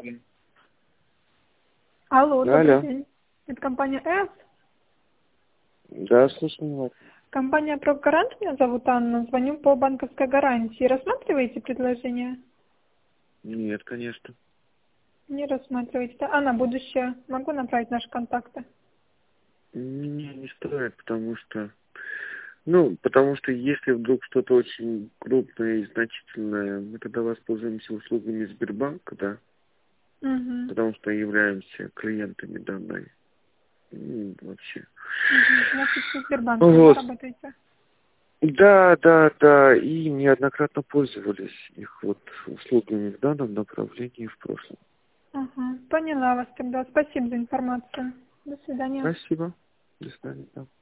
Алло, добрый Алло. день. Это компания С. Да, слушаю вас. Компания «Прогарант», меня зовут Анна. Звоню по банковской гарантии. Рассматриваете предложение? Нет, конечно. Не рассматриваете. Да? А на будущее могу направить наши контакты? Не стоит, потому что если вдруг что-то очень крупное и значительное, мы тогда воспользуемся услугами Сбербанка, да, Угу. потому что являемся клиентами данной вообще. Угу. Значит, со Сбербанком, да, Вот. работаете? Да, и неоднократно пользовались их вот услугами в данном направлении в прошлом. Ага. Поняла вас тогда. Спасибо за информацию. До свидания. Спасибо. До свидания. Да.